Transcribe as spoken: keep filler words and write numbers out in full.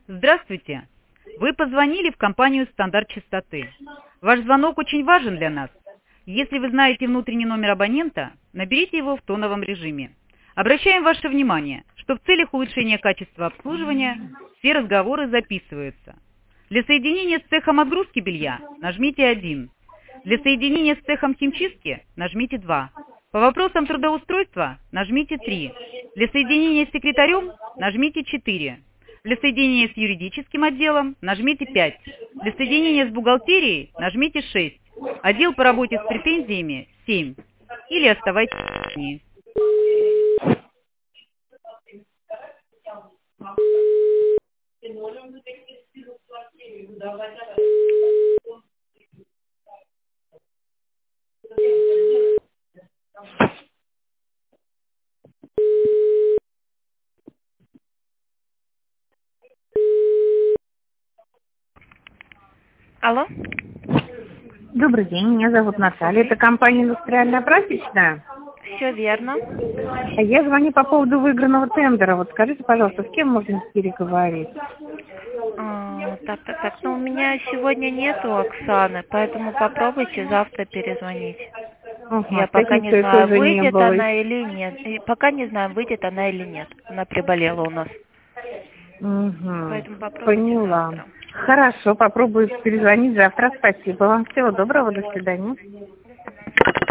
Здравствуйте! Вы позвонили в компанию «Стандарт частоты». Ваш звонок очень важен для нас. Если вы знаете внутренний номер абонента, наберите его в тоновом режиме. Обращаем ваше внимание, что в целях улучшения качества обслуживания все разговоры записываются. Для соединения с цехом отгрузки белья нажмите один. Для соединения с цехом химчистки нажмите два. По вопросам трудоустройства нажмите три. Для соединения с секретарем нажмите четыре. Для соединения с юридическим отделом нажмите пять. Для соединения с бухгалтерией нажмите шесть. Отдел по работе с претензиями семь. Или оставайтесь в линии. Алло? Добрый день, меня зовут Наталья, это компания «Индустриальная прачечная». Все верно. Я звоню по поводу выигранного тендера. Вот скажите, пожалуйста, с кем можно переговорить? А, так, так, так. Ну, у меня сегодня нету Оксаны, поэтому попробуйте завтра перезвонить. Ага, Я пока не знаю, тоже не выйдет было. она или нет. И пока не знаю, выйдет она или нет. Она приболела у нас. Угу. Поэтому попробуйте Поняла. завтра. Хорошо, попробую перезвонить завтра. Спасибо вам. Всего доброго, до свидания.